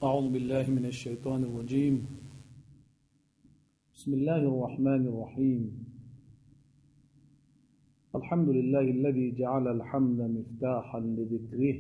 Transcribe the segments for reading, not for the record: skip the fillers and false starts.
أعوذ بالله من الشيطان الرجيم. بسم الله الرحمن الرحيم. الحمد لله الذي جعل الحمد مفتاحا لذكره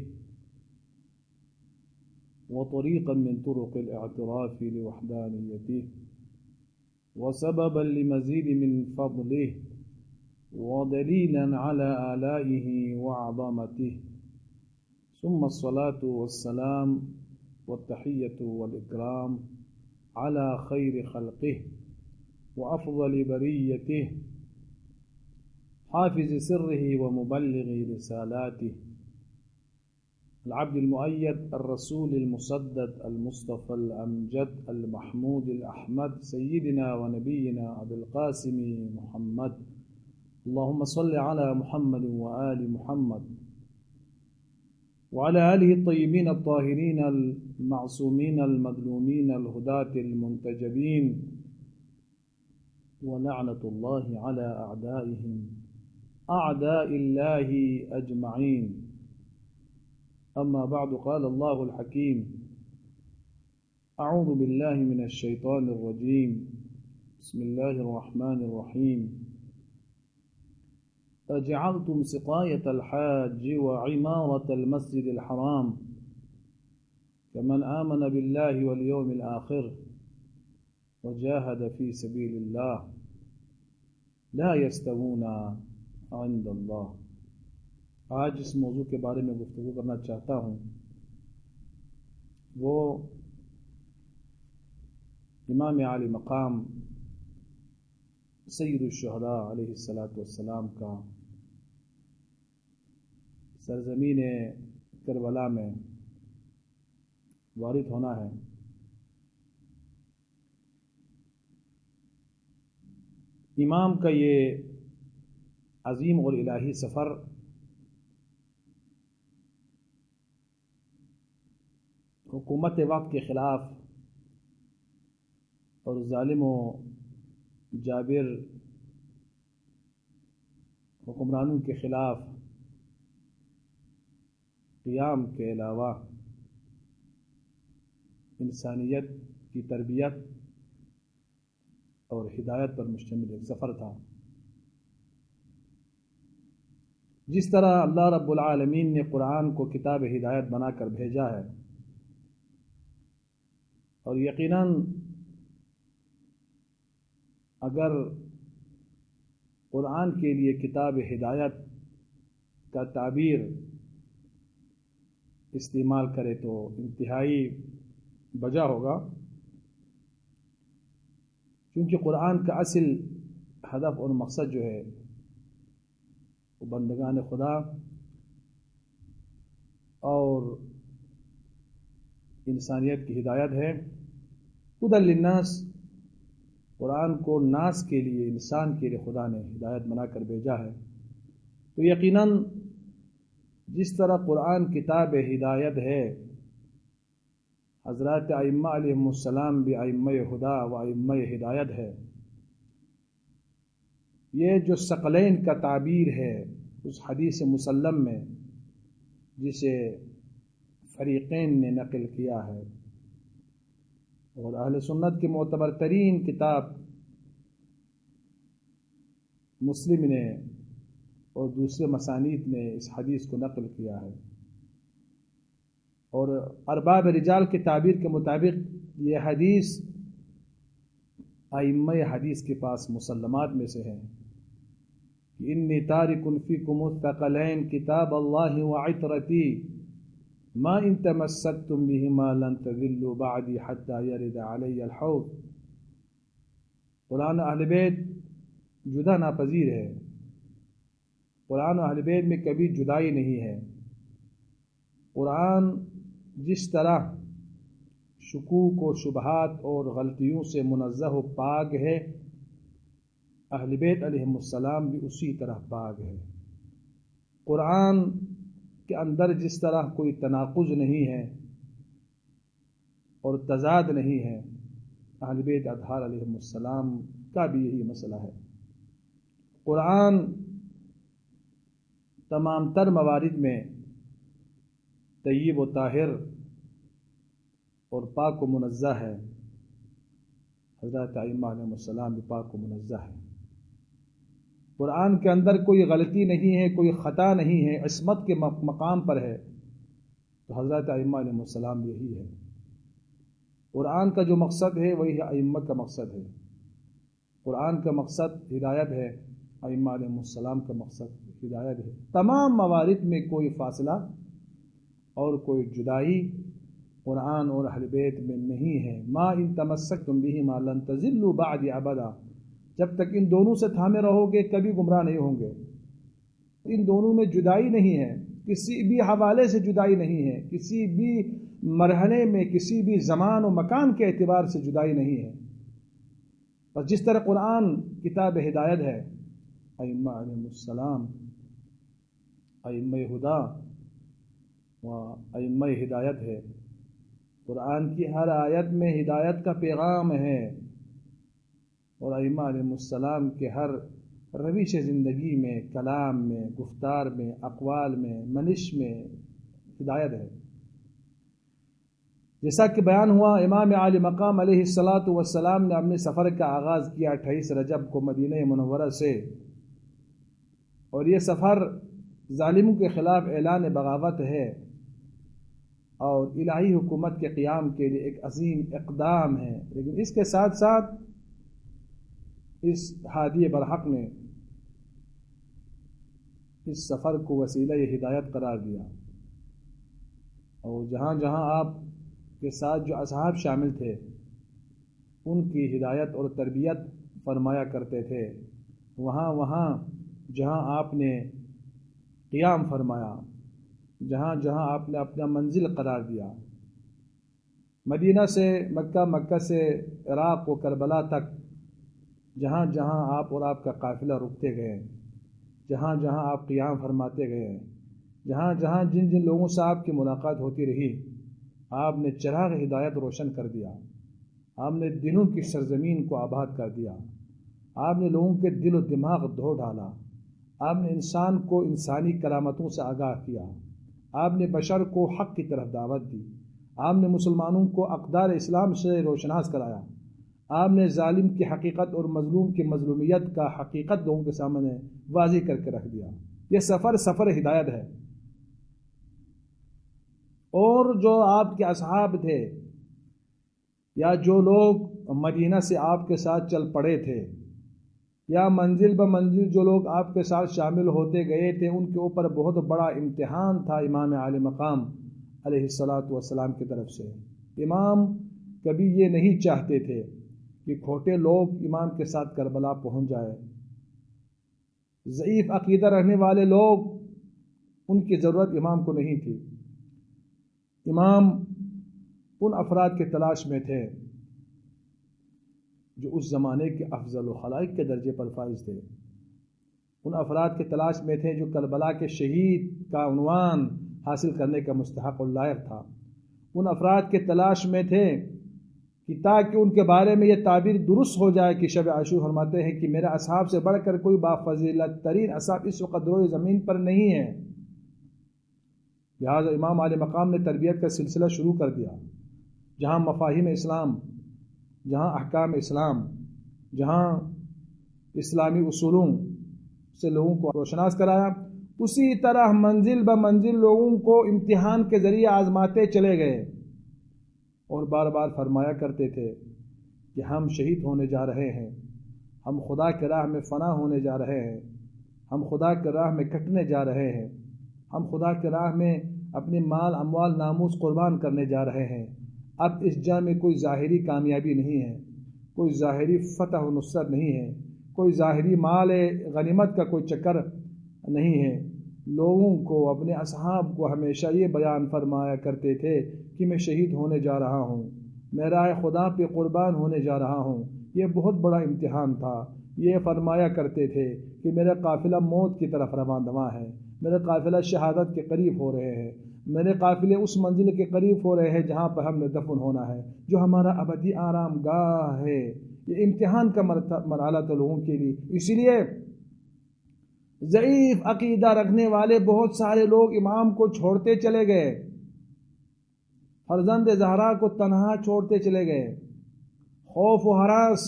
وطريقا من طرق الاعتراف لوحدانيته وسببا لمزيد من فضله ودليلا على آلائه وعظمته، ثم الصلاة والسلام والتحية والإكرام على خير خلقه وأفضل بريته، حافظ سره ومبلغ رسالاته، العبد المؤيد الرسول المسدد المصطفى الأمجد المحمود الأحمد، سيدنا ونبينا أبي القاسم محمد. اللهم صل على محمد وآل محمد وعلى آله الطيبين الطاهرين المعصومين المظلومين الهداة المنتجبين، ولعنة الله على أعدائهم أعداء الله أجمعين. أما بعد، قال الله الحكيم: أعوذ بالله من الشيطان الرجيم. بسم الله الرحمن الرحيم. أجعلتم سقاية الحاج وعمارة المسجد الحرام كمن آمن بالله واليوم الآخر وجاهد في سبيل الله لا يستوون عند الله. آج اس موضوع کے بارے میں گفتگو کرنا چاہتا ہوں، وہ امام عالی مقام سید الشہداء علیہ الصلاۃ والسلام کا سرزمین کربلا میں وارد ہونا ہے۔ امام کا یہ عظیم اور الہی سفر حکومت وقت کے خلاف اور ظالم و جابر حکمرانوں کے خلاف قیام کے علاوہ انسانیت کی تربیت اور ہدایت پر مشتمل ایک سفر تھا۔ جس طرح اللہ رب العالمین نے قرآن کو کتاب ہدایت بنا کر بھیجا ہے، اور یقیناً اگر قرآن کے لیے کتاب ہدایت کا تعبیر استعمال کرے تو انتہائی بجا ہوگا، کیونکہ قرآن کا اصل ہدف اور مقصد جو ہے وہ بندگان خدا اور انسانیت کی ہدایت ہے۔ ہدی للناس، قرآن کو ناس کے لیے، انسان کے لیے خدا نے ہدایت بنا کر بھیجا ہے۔ تو یقیناً جس طرح قرآن کتاب ہدایت ہے، حضرات ائمہ علیہم السلام بھی ائمہ ہدا و ائمہ ہدایت ہے۔ یہ جو ثقلین کا تعبیر ہے اس حدیث مسلم میں جسے فریقین نے نقل کیا ہے، اور اہل سنت کی معتبر ترین کتاب مسلم نے اور دوسرے مسانید نے اس حدیث کو نقل کیا ہے، اور ارباب رجال کی تعبیر کے مطابق یہ حدیث ائمہ حدیث کے پاس مسلمات میں سے ہے کہ انی تارک فیکم الثقلین کتاب اللہ وعطرتی ما ان تمسکتم بہما لن تضلوا بعدی حتی یرد علی الحوض۔ قرآن و اہل بیت جدا ناپذیر ہے، قرآن و اہل بیت میں کبھی جدائی نہیں ہے۔ قرآن جس طرح شکوک و شبہات اور غلطیوں سے منزہ و پاک ہے، اہل بیت علیہم السلام بھی اسی طرح پاک ہے۔ قرآن کے اندر جس طرح کوئی تناقض نہیں ہے اور تضاد نہیں ہے، اہل بیت اطہار علیہم السلام کا بھی یہی مسئلہ ہے۔ قرآن تمام تر موارد میں طیب و طاہر اور پاک و منزہ ہے، حضرت ائمہ علیہ السلام بھی پاک و منزہ ہے۔ قرآن کے اندر کوئی غلطی نہیں ہے، کوئی خطا نہیں ہے، عصمت کے مقام پر ہے، تو حضرت ائمہ علیہ السلام یہی ہے۔ قرآن کا جو مقصد ہے وہی ائمہ کا مقصد ہے۔ قرآن کا مقصد ہدایت ہے، ائمہ علیہ السلام کا مقصد ہدایت ہے۔ تمام موارد میں کوئی فاصلہ اور کوئی جدائی قرآن اور اہل بیت میں نہیں ہے۔ ما ان تمسکتم بہما لن تضلوا بعد ابدا، جب تک ان دونوں سے تھامے رہو گے کبھی گمراہ نہیں ہوں گے۔ ان دونوں میں جدائی نہیں ہے، کسی بھی حوالے سے جدائی نہیں ہے، کسی بھی مرحلے میں کسی بھی زمان و مکان کے اعتبار سے جدائی نہیں ہے۔ اور جس طرح قرآن کتاب ہدایت ہے، ائمہ علیہ السلام ائمہ ہدا و ائمہ ہدایت ہے۔ قرآن کی ہر آیت میں ہدایت کا پیغام ہے، اور ائمہ علیہ السلام کے ہر روش زندگی میں، کلام میں، گفتار میں، اقوال میں، منش میں ہدایت ہے۔ جیسا کہ بیان ہوا، امام عالی مقام علیہ السلام نے اپنے سفر کا آغاز کیا 28 رجب کو مدینہ منورہ سے، اور یہ سفر ظالموں کے خلاف اعلان بغاوت ہے اور الہی حکومت کے قیام کے لیے ایک عظیم اقدام ہے۔ لیکن اس کے ساتھ ساتھ اس ہادی برحق نے اس سفر کو وسیلہ ہدایت قرار دیا، اور جہاں جہاں آپ کے ساتھ جو اصحاب شامل تھے ان کی ہدایت اور تربیت فرمایا کرتے تھے، وہاں وہاں جہاں آپ نے قیام فرمایا، جہاں جہاں آپ نے اپنا منزل قرار دیا، مدینہ سے مکہ، مکہ سے عراق و کربلا تک، جہاں جہاں آپ اور آپ کا قافلہ رکتے گئے، جہاں جہاں آپ قیام فرماتے گئے، جہاں جہاں جن جن لوگوں سے آپ کی ملاقات ہوتی رہی، آپ نے چراغ ہدایت روشن کر دیا، آپ نے دلوں کی سرزمین کو آباد کر دیا، آپ نے لوگوں کے دل و دماغ دھو ڈالا، آپ نے انسان کو انسانی کرامتوں سے آگاہ کیا، آپ نے بشر کو حق کی طرف دعوت دی، آپ نے مسلمانوں کو اقدار اسلام سے روشناس کرایا، آپ نے ظالم کی حقیقت اور مظلوم کی مظلومیت کا حقیقت لوگوں کے سامنے واضح کر کے رکھ دیا۔ یہ سفر ہدایت ہے۔ اور جو آپ کے اصحاب تھے یا جو لوگ مدینہ سے آپ کے ساتھ چل پڑے تھے، یا منزل بہ منزل جو لوگ آپ کے ساتھ شامل ہوتے گئے تھے، ان کے اوپر بہت بڑا امتحان تھا امام عالی مقام علیہ السلام کی طرف سے۔ امام کبھی یہ نہیں چاہتے تھے کہ کھوٹے لوگ امام کے ساتھ کربلا پہنچ جائے، ضعیف عقیدہ رہنے والے لوگ، ان کی ضرورت امام کو نہیں تھی۔ امام ان افراد کی تلاش میں تھے جو اس زمانے کے افضل و خلائق کے درجے پر فائز تھے، ان افراد کی تلاش میں تھے جو کربلا کے شہید کا عنوان حاصل کرنے کا مستحق و لائق تھا، ان افراد کے تلاش میں تھے کہ تاکہ ان کے بارے میں یہ تعبیر درست ہو جائے کہ شب عاشور فرماتے ہیں کہ میرے اصحاب سے بڑھ کر کوئی بافضیلت ترین اصحاب اس وقت روئے زمین پر نہیں ہے۔ لہٰذا امام عالی مقام نے تربیت کا سلسلہ شروع کر دیا، جہاں مفاہیم اسلام، جہاں احکام اسلام، جہاں اسلامی اصولوں سے لوگوں کو روشناس کرایا، اسی طرح منزل بہ منزل لوگوں کو امتحان کے ذریعے آزماتے چلے گئے، اور بار بار فرمایا کرتے تھے کہ ہم شہید ہونے جا رہے ہیں، ہم خدا کے راہ میں فنا ہونے جا رہے ہیں، ہم خدا کے راہ میں کٹنے جا رہے ہیں، ہم خدا کے راہ میں اپنے مال اموال ناموس قربان کرنے جا رہے ہیں۔ اب اس جنگ میں کوئی ظاہری کامیابی نہیں ہے، کوئی ظاہری فتح و نصرت نہیں ہے، کوئی ظاہری مال غنیمت کا کوئی چکر نہیں ہے۔ لوگوں کو، اپنے اصحاب کو ہمیشہ یہ بیان فرمایا کرتے تھے کہ میں شہید ہونے جا رہا ہوں، میں راہ خدا پہ قربان ہونے جا رہا ہوں۔ یہ بہت بڑا امتحان تھا۔ یہ فرمایا کرتے تھے کہ میرا قافلہ موت کی طرف رواں دواں ہے، میرا قافلہ شہادت کے قریب ہو رہے ہیں، میرے قافلے اس منزل کے قریب ہو رہے ہیں جہاں پر ہم نے دفن ہونا ہے، جو ہمارا ابدی آرام گاہ ہے۔ یہ امتحان کا مرحلہ تھا لوگوں کے لیے۔ اسی لیے ضعیف عقیدہ رکھنے والے بہت سارے لوگ امام کو چھوڑتے چلے گئے۔ فرزند زہرا کو تنہا چھوڑتے چلے گئے، خوف و ہراس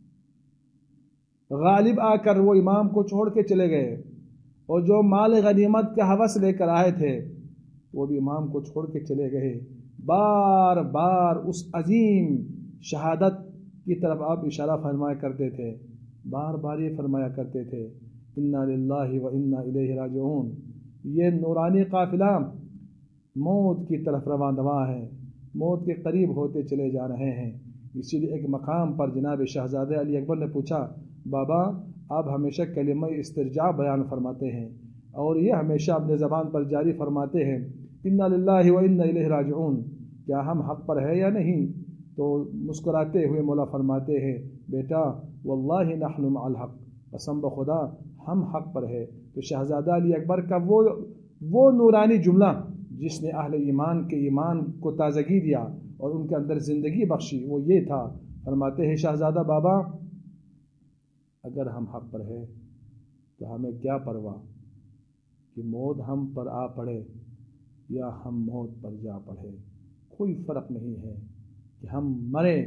غالب آ کر وہ امام کو چھوڑ کے چلے گئے، اور جو مال غنیمت کا ہوس لے کر آئے تھے وہ بھی امام کو چھوڑ کے چلے گئے۔ بار بار اس عظیم شہادت کی طرف آپ اشارہ فرمایا کرتے تھے، بار بار یہ فرمایا کرتے تھے انا للہ و انا الیہ راجعون۔ یہ نورانی قافلہ موت کی طرف رواں دواں ہے، موت کے قریب ہوتے چلے جا رہے ہیں۔ اسی لیے ایک مقام پر جناب شہزادہ علی اکبر نے پوچھا، بابا آپ ہمیشہ کلمہ استرجاع بیان فرماتے ہیں اور یہ ہمیشہ اپنے زبان پر جاری فرماتے ہیں انا للہ و انا الیہ راجعون، کیا ہم حق پر ہے یا نہیں؟ تو مسکراتے ہوئے مولا فرماتے ہیں، بیٹا واللہ نحن مع الحق، قسم بخدا ہم حق پر ہے۔ تو شہزادہ علی اکبر کا وہ نورانی جملہ جس نے اہل ایمان کے ایمان کو تازگی دیا اور ان کے اندر زندگی بخشی، وہ یہ تھا۔ فرماتے ہیں شہزادہ بابا اگر ہم حق پر ہے تو ہمیں کیا پرواہ کہ موت ہم پر آ پڑے یا ہم موت پر جا پڑے، کوئی فرق نہیں ہے کہ ہم مرے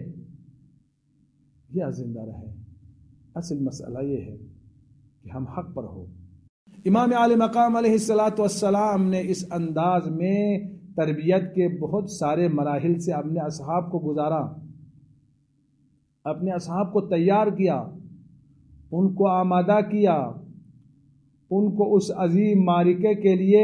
یا زندہ رہیں، اصل مسئلہ یہ ہے کہ ہم حق پر ہو۔ امام عالی مقام علیہ السلام نے اس انداز میں تربیت کے بہت سارے مراحل سے اپنے اصحاب کو گزارا، اپنے اصحاب کو تیار کیا، ان کو آمادہ کیا، ان کو اس عظیم معرکے کے لیے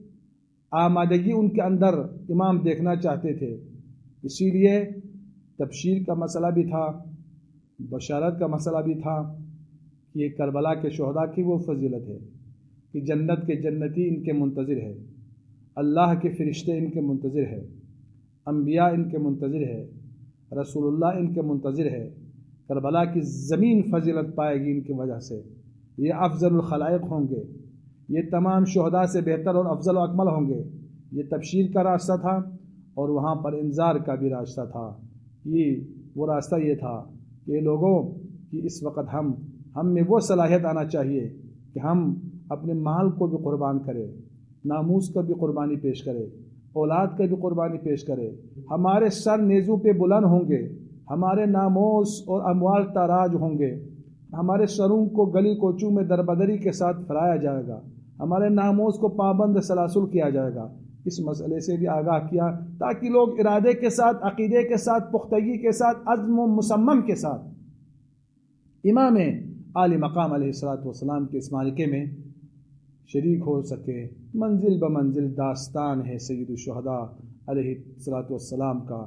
آمادگی ان کے اندر امام دیکھنا چاہتے تھے۔ اسی لیے تبشیر کا مسئلہ بھی تھا، بشارت کا مسئلہ بھی تھا کہ یہ کربلا کے شہداء کی وہ فضیلت ہے کہ جنت کے جنتی ان کے منتظر ہے، اللہ کے فرشتے ان کے منتظر ہے، انبیاء ان کے منتظر ہے، رسول اللہ ان کے منتظر ہے۔ کربلا کی زمین فضیلت پائے گی ان کی وجہ سے، یہ افضل الخلائق ہوں گے، یہ تمام شہداء سے بہتر اور افضل و اکمل ہوں گے۔ یہ تبشیر کا راستہ تھا اور وہاں پر انذار کا بھی راستہ تھا۔ وہ راستہ یہ تھا کہ لوگوں کہ اس وقت ہم میں وہ صلاحیت آنا چاہیے کہ ہم اپنے مال کو بھی قربان کرے، ناموس کا بھی قربانی پیش کرے، اولاد کا بھی قربانی پیش کرے۔ ہمارے سر نیزوں پہ بلند ہوں گے، ہمارے ناموس اور اموال تاراج ہوں گے، ہمارے سروں کو گلی کوچوں میں دربدری کے ساتھ پھیلایا جائے گا، ہمارے ناموس کو پابند سلاسل کیا جائے گا۔ اس مسئلے سے بھی آگاہ کیا تاکہ لوگ ارادے کے ساتھ، عقیدے کے ساتھ، پختگی کے ساتھ، عزم و مصمم کے ساتھ امام عالی مقام علیہ السلام کے اس معرکے میں شریک ہو سکے۔ منزل بمنزل داستان ہے سید الشہداء علیہ السلام کا۔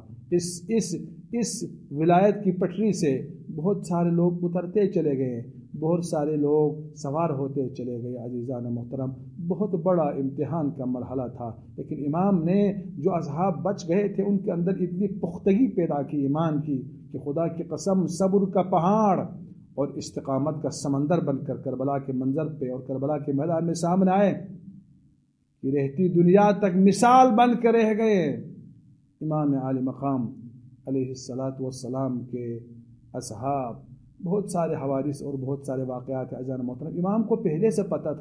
اس ولایت کی پٹری سے بہت سارے لوگ اترتے چلے گئے، بہت سارے لوگ سوار ہوتے چلے گئے۔ عزیزان محترم، بہت بڑا امتحان کا مرحلہ تھا، لیکن امام نے جو اصحاب بچ گئے تھے ان کے اندر اتنی پختگی پیدا کی ایمان کی کہ خدا کی قسم صبر کا پہاڑ اور استقامت کا سمندر بن کر کربلا کے منظر پہ اور کربلا کے میدان میں سامنے آئے کہ رہتی دنیا تک مثال بن کے رہ گئے۔ امام عالی مقام علیہ السلام کے اصحاب، بہت سارے حوادث اور بہت سارے واقعات عزیزان محترم۔ امام کو پہلے سے پتہ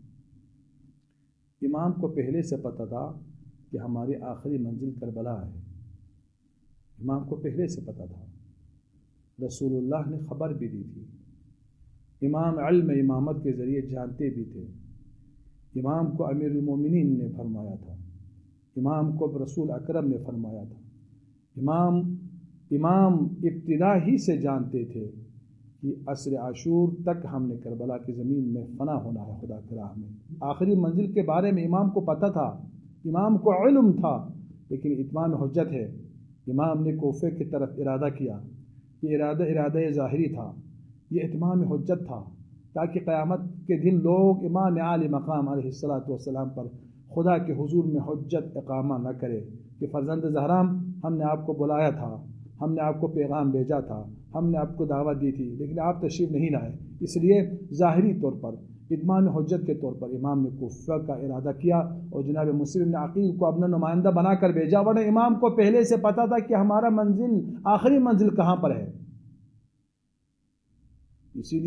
تھا کہ ہماری آخری منزل کربلا ہے۔ امام کو پہلے سے پتہ تھا، رسول اللہ نے خبر بھی دی تھی، امام علم امامت کے ذریعے جانتے بھی تھے۔ امام کو امیر المومنین نے فرمایا تھا، امام کو رسول اکرم نے فرمایا تھا۔ امام ابتدا ہی سے جانتے تھے کہ عصر عاشور تک ہم نے کربلا کی زمین میں فنا ہونا ہے خدا کی راہ میں۔ آخری منزل کے بارے میں امام کو پتہ تھا، امام کو علم تھا، لیکن اتمام حجت ہے۔ امام نے کوفے کی طرف ارادہ کیا، یہ ارادہ ظاہری تھا، یہ اتمام حجت تھا تاکہ قیامت کے دن لوگ امام عالی مقام علیہ السلام پر خدا کے حضور میں حجت اقامہ نہ کرے کہ فرزند زہرام ہم نے آپ کو بلایا تھا، ہم نے آپ کو پیغام بھیجا تھا، ہم نے آپ کو دعوت دی تھی، لیکن آپ تشریف نہیں لائے۔ اس لیے ظاہری طور پر اتمام حجت کے طور پر امام نے کوفہ کا ارادہ کیا اور جناب مسلم نے عقیل کو اپنا نمائندہ بنا کر بھیجا، ورنہ امام کو پہلے سے پتہ تھا کہ ہمارا منزل، آخری منزل کہاں پر ہے۔ اسی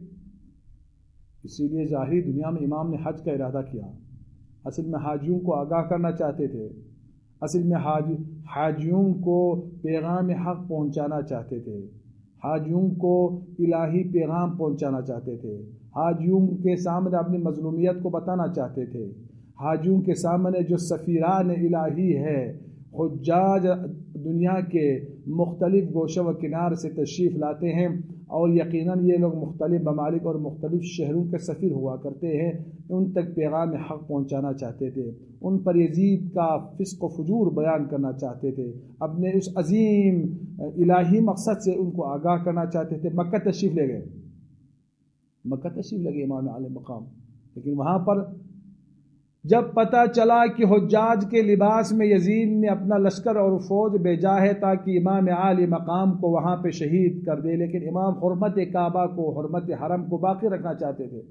لیے ظاہری دنیا میں امام نے حج کا ارادہ کیا، اصل میں حاجیوں کو آگاہ کرنا چاہتے تھے، اصل میں حاجیوں کو پیغام حق پہنچانا چاہتے تھے، حاجیوں کو الہی پیغام پہنچانا چاہتے تھے، حاجیوں کے سامنے اپنی مظلومیت کو بتانا چاہتے تھے، حاجیوں کے سامنے جو سفیران الہی ہے، حجاج دنیا کے مختلف گوشہ و کنار سے تشریف لاتے ہیں، اور یقیناً یہ لوگ مختلف ممالک اور مختلف شہروں کے سفیر ہوا کرتے ہیں، ان تک پیغام حق پہنچانا چاہتے تھے، ان پر یزید کا فسق و فجور بیان کرنا چاہتے تھے، اپنے اس عظیم الہی مقصد سے ان کو آگاہ کرنا چاہتے تھے۔ مکہ تشریف لے گئے، مکہ تشریف لے گئے امام عالی مقام، لیکن وہاں پر جب پتہ چلا کہ حجاج کے لباس میں یزید نے اپنا لشکر اور فوج بھیجا ہے تاکہ امام عالی مقام کو وہاں پہ شہید کر دے، لیکن امام حرمت کعبہ کو، حرمت حرم کو باقی رکھنا چاہتے تھے،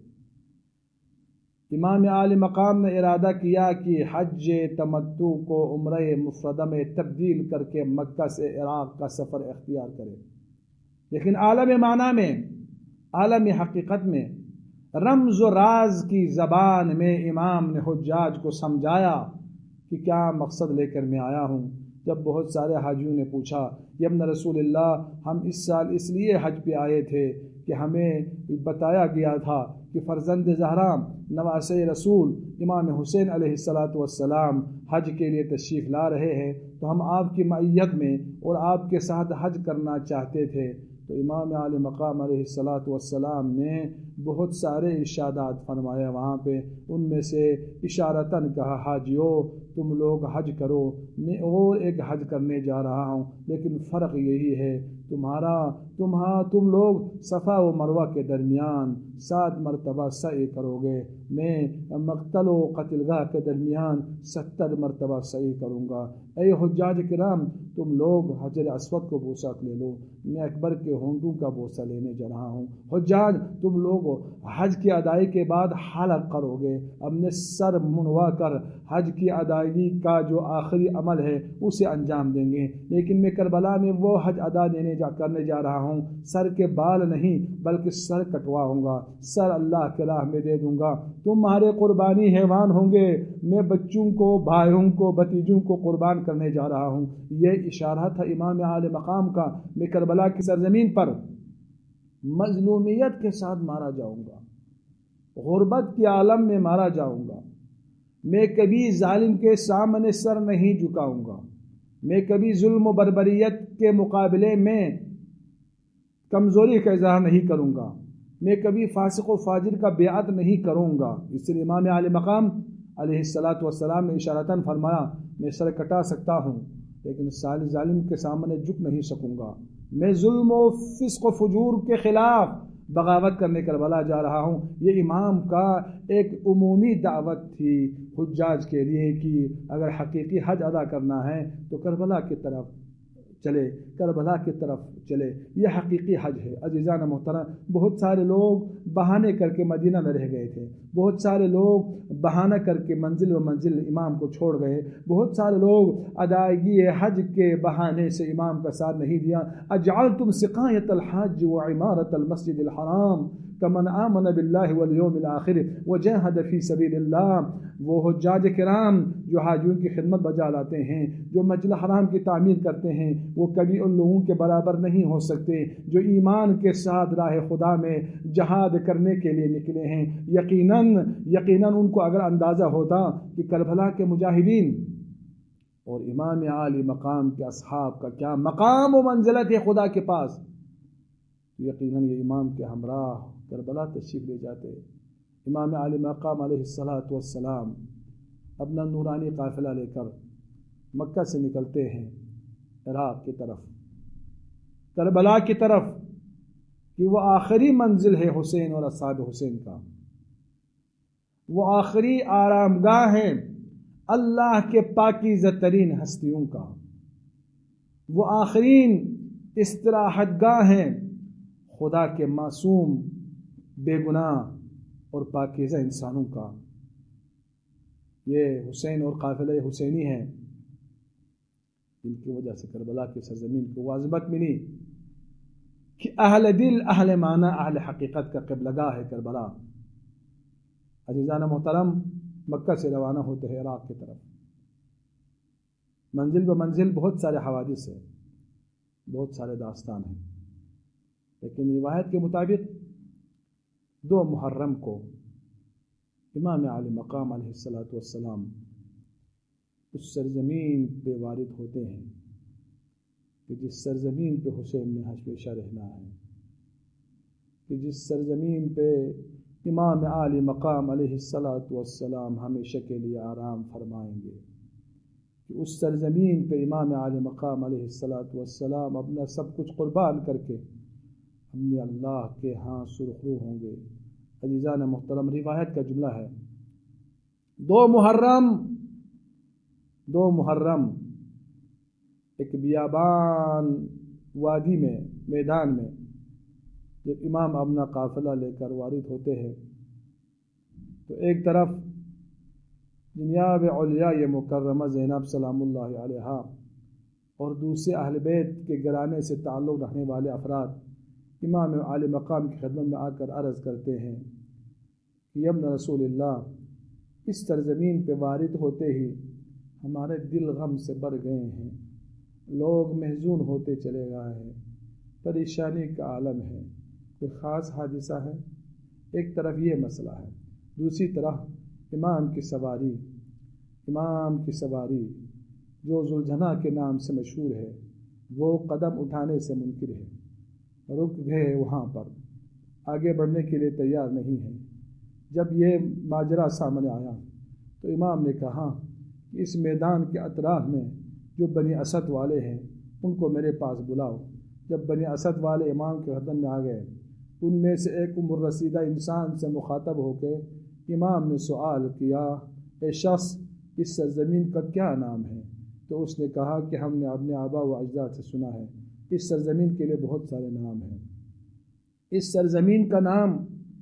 امام عالی مقام نے ارادہ کیا کہ حج تمتع کو عمرہ مفردہ میں تبدیل کر کے مکہ سے عراق کا سفر اختیار کرے، لیکن عالم معنی میں، عالم حقیقت میں، رمز و راز کی زبان میں امام نے حجاج کو سمجھایا کہ کیا مقصد لے کر میں آیا ہوں۔ جب بہت سارے حاجیوں نے پوچھا، یا ابن رسول اللہ، ہم اس سال اس لیے حج پہ آئے تھے کہ ہمیں بتایا گیا تھا کہ فرزند زہرا نواسۂ رسول امام حسین علیہ السلام حج کے لیے تشریف لا رہے ہیں، تو ہم آپ کی معیت میں اور آپ کے ساتھ حج کرنا چاہتے تھے۔ تو امام عالی مقام علیہ السلام نے بہت سارے ارشادات فرمایا وہاں پہ، ان میں سے اشارتاً کہا، حاجیو تم لوگ حج کرو، میں اور ایک حج کرنے جا رہا ہوں، لیکن فرق یہی ہے تم لوگ صفا و مروہ کے درمیان 7 مرتبہ سعی کرو گے، میں مقتل و قتل گاہ کے درمیان 70 مرتبہ سعی کروں گا۔ اے حجاج کرام، تم لوگ حجر اسود کو بوسہ لے لو، میں اکبر کے ہونٹوں کا بوسہ لینے جا رہا ہوں۔ حجاج، تم لوگ حج کی ادائیگی کے بعد حلق کرو گے، اپنے سر منوا کر حج کی ادائیگی کا جو آخری عمل ہے اسے انجام دیں گے، لیکن میں کربلا میں وہ حج ادا کرنے جا رہا ہوں، سر کے بال نہیں بلکہ سر کٹواؤں گا، سر اللہ کے راہ میں دے دوں گا، تمہارے قربانی حیوان ہوں گے، میں بچوں کو، بھائیوں کو، بھتیجوں کو قربان کرنے جا رہا ہوں۔ یہ اشارہ تھا امام عالی مقام کا، میں کربلا کی سرزمین پر مظلومیت کے ساتھ مارا جاؤں گا، غربت کے عالم میں مارا جاؤں گا، میں کبھی ظالم کے سامنے سر نہیں جھکاؤں گا، میں کبھی ظلم و بربریت کے مقابلے میں کمزوری کا اظہار نہیں کروں گا، میں کبھی فاسق و فاجر کا بیعت نہیں کروں گا۔ اس لیے امام عالی مقام علیہ السلام نے اشارتاً فرمایا، میں سر کٹا سکتا ہوں لیکن ظالم کے سامنے جھک نہیں سکوں گا، میں ظلم و فسق و فجور کے خلاف بغاوت کرنے کربلا جا رہا ہوں۔ یہ امام کا ایک عمومی دعوت تھی حجاج کے لیے کہ اگر حقیقی حج ادا کرنا ہے تو کربلا کی طرف چلے، کربلا کی طرف چلے، یہ حقیقی حج ہے۔ عزیزان محترم، بہت سارے لوگ بہانے کر کے مدینہ میں رہ گئے تھے، بہت سارے لوگ بہانہ کر کے منزل و منزل امام کو چھوڑ گئے، بہت سارے لوگ ادائیگی حج کے بہانے سے امام کا ساتھ نہیں دیا۔ اجعلتم سقایۃ الحاج وعمارۃ المسجد الحرام کمن آمن باللہ والیوم الآخر وجاہد فی سبیل اللہ۔ وہ حجاج کرام جو حاجیوں کی خدمت بجا لاتے ہیں، جو مسجد الحرام کی تعمیر کرتے ہیں، وہ کبھی ان لوگوں کے برابر نہیں ہو سکتے جو ایمان کے ساتھ راہ خدا میں جہاد کرنے کے لیے نکلے ہیں۔ یقیناً ان کو اگر اندازہ ہوتا کہ کربلا کے مجاہدین اور امام عالی مقام کے اصحاب کا کیا مقام و منزلت ہے خدا کے پاس، یقیناً یہ امام کے ہمراہ کربلا تشریف لے جاتے۔ امام عالی مقام علیہ السلام اپنا نورانی قافلہ لے کر مکہ سے نکلتے ہیں عراق کی طرف، کربلا کی طرف، کہ وہ آخری منزل ہے حسین اور اصحاب حسین کا، وہ آخری آرام گاہ ہے اللہ کے پاکیزہ ترین ہستیوں کا، وہ آخرین استراحت گاہ ہے خدا کے معصوم، بے گناہ اور پاکیزہ انسانوں کا۔ یہ حسین اور قافلہ حسینی ہے جن کی وجہ سے کربلا کی سرزمین کو واجبت ملی کہ اہل دل، اہل معنی، اہل حقیقت کا قبلہ گاہ ہے کربلا۔ عزیزان محترم، مکہ سے روانہ ہوتے ہیں عراق کی طرف۔ منزل بمنزل بہت سارے حوادث ہیں، بہت سارے داستان ہیں، لیکن روایت کے مطابق 2 محرم کو امام عالی مقام علیہ الصلاۃ والسلام اس سرزمین پہ وارد ہوتے ہیں کہ جس سرزمین پہ حسین نے ہمیشہ رہنا ہے، کہ جس سرزمین پہ امام عالی مقام علیہ الصلاۃ والسلام ہمیشہ کے لیے آرام فرمائیں گے، کہ اس سرزمین پہ امام عالی مقام علیہ الصلاۃ والسلام اپنا سب کچھ قربان کر کے اپنے اللہ کے ہاں سرخرو ہوں گے۔ عزیزان محترم، روایت کا جملہ ہے 2 محرم ایک بیابان وادی میں، میدان میں جب امام اپنا قافلہ لے کر وارد ہوتے ہیں تو ایک طرف جناب علیاء مکرمہ زینب سلام اللہ علیہا اور دوسرے اہل بیت کے گھرانے سے تعلق رکھنے والے افراد امام عالی مقام کی خدمت میں آ کر عرض کرتے ہیں کہ یمن رسول اللہ، اس سرزمین پہ وارد ہوتے ہی ہمارے دل غم سے بھر گئے ہیں، لوگ محزون ہوتے چلے گئے ہیں، پریشانی کا عالم ہے، کوئی خاص حادثہ ہے؟ ایک طرف یہ مسئلہ ہے، دوسری طرف امام کی سواری جو ذوالجناح کے نام سے مشہور ہے، وہ قدم اٹھانے سے منکر ہے، رک گئے، وہاں پر آگے بڑھنے کے لیے تیار نہیں ہے۔ جب یہ ماجرا سامنے آیا تو امام نے کہا کہ اس میدان کے اطراف میں جو بنی اسد والے ہیں ان کو میرے پاس بلاؤ۔ جب بنی اسد والے امام کے خدمت میں آ گئے، ان میں سے ایک عمر رسیدہ انسان سے مخاطب ہو کے امام نے سوال کیا، اے شخص، اس سرزمین کا کیا نام ہے؟ تو اس نے کہا کہ ہم نے اپنے آبا و اجداد سے سنا ہے، اس سرزمین کے لیے بہت سارے نام ہیں، اس سرزمین کا نام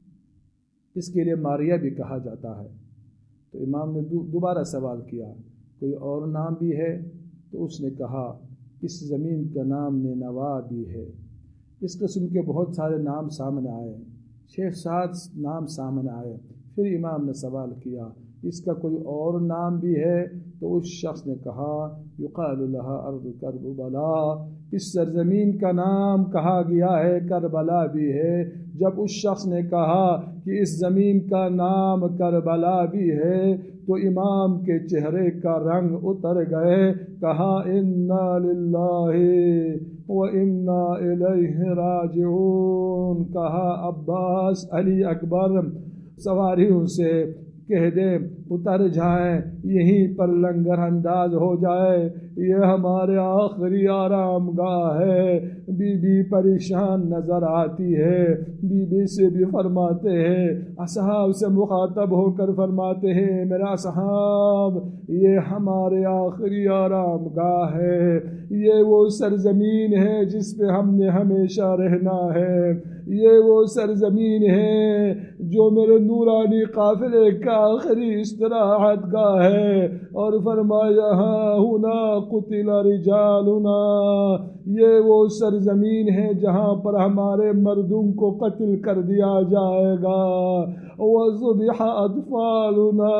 اس کے لیے ماریہ بھی کہا جاتا ہے۔ تو امام نے دوبارہ سوال کیا، کوئی اور نام بھی ہے؟ تو اس نے کہا اس زمین کا نام نینوا بھی ہے۔ اس قسم کے بہت سارے نام سامنے آئے، 6-7 نام سامنے آئے۔ پھر امام نے سوال کیا اس کا کوئی اور نام بھی ہے؟ تو اس شخص نے کہا یقال لها ارض کربلا، اس سرزمین کا نام کہا گیا ہے کربلا بھی ہے۔ جب اس شخص نے کہا کہ اس زمین کا نام کربلا بھی ہے تو امام کے چہرے کا رنگ اتر گئے، کہا انا للہ و انا الیہ راجعون۔ کہا عباس، علی اکبر، سواریوں سے کہہ دے اتر جائیں، یہیں پر لنگر انداز ہو جائے، یہ ہمارے آخری آرام گاہ ہے۔ بی بی پریشان نظر آتی ہے، بی بی سے بھی فرماتے ہیں، اصحاب سے مخاطب ہو کر فرماتے ہیں، میرا اصحاب، یہ ہمارے آخری آرام گاہ ہے، یہ وہ سرزمین ہے جس پہ ہم نے ہمیشہ رہنا ہے، یہ وہ سرزمین ہے جو میرے نورانی قافلے کا آخری استراحت گاہ ہے۔ اور فرمایا ہاں ہونا قتل رجالنا، یہ وہ سرزمین ہے جہاں پر ہمارے مردوں کو قتل کر دیا جائے گا، وذبح اطفالنا،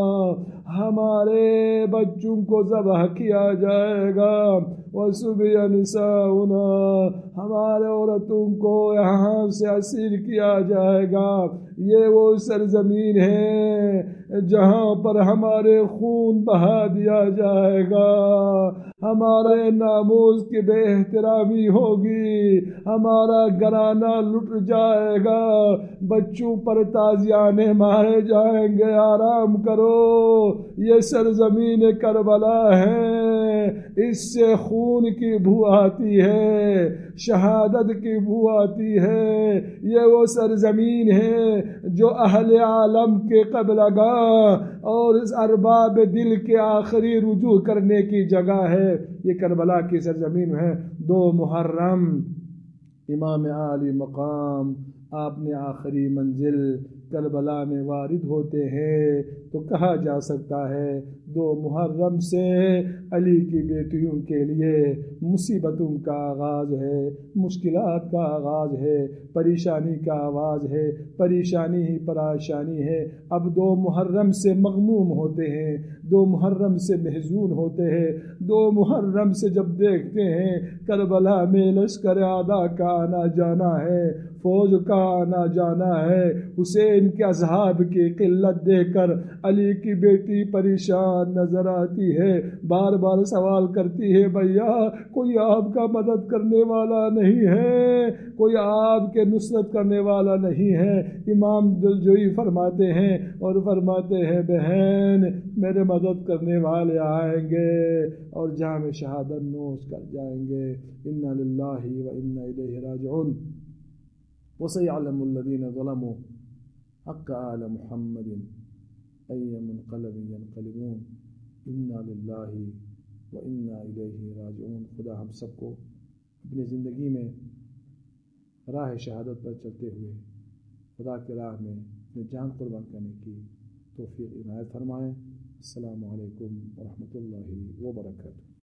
ہمارے بچوں کو ذبح کیا جائے گا، وسبی نساؤنا، ہمارے عورتوں کو یہاں سے اسیر کیا جائے گا۔ یہ وہ سرزمین ہے جہاں پر ہمارے خون بہا دیا جائے گا، ہمارے ناموس کی بے احترامی ہوگی، ہمارا گھرانہ لٹ جائے گا، بچوں پر تازیانے مارے جائیں گے، آرام کرو، یہ سرزمین کربلا ہے، اس سے خون کی بو آتی ہے، شہادت کی بو آتی ہے، یہ وہ سرزمین ہے جو اہل عالم کے قبلگاہ اور اس ارباب دل کے آخری رجوع کرنے کی جگہ ہے، یہ کربلا کی سرزمین ہے۔ 2 محرم امام عالی مقام آپ نے آخری منزل کربلا میں وارد ہوتے ہیں تو کہا جا سکتا ہے 2 محرم سے علی کی بیٹیوں کے لیے مصیبتوں کا آغاز ہے، مشکلات کا آغاز ہے، پریشانی کا آغاز ہے، پریشانی ہی پریشانی ہے۔ اب 2 محرم سے مغموم ہوتے ہیں، 2 محرم سے محزون ہوتے ہیں، 2 محرم سے جب دیکھتے ہیں کربلا میں لشکر اعداء کا آنا جانا ہے، فوج کا آنا جانا ہے، حسین کے اصحاب کی قلت دیکھ کر علی کی بیٹی پریشان نظر آتی ہے، بار بار سوال کرتی ہے بھیا کوئی آپ کا مدد کرنے والا نہیں ہے، کوئی آپ کے نصرت کرنے والا نہیں ہے۔ امام دلجوئی فرماتے ہیں اور فرماتے ہیں بہن میرے مدد کرنے والے آئیں گے اور جام شہادت نوش کر جائیں گے۔ انا للہ و انا الیہ راجعون۔ وسيعلم الذين ظلموا حق آل محمد أي منقلب ينقلبون إنا لله وإنا إليه راجعون۔ خدا ہم سب کو اپنی زندگی میں راہ شہادت پر چلتے ہوئے خدا کی راہ میں اپنی جان قربان کرنے کی توفیق عنایت فرمائے۔ السلام علیکم ورحمۃ اللہ وبرکاتہ۔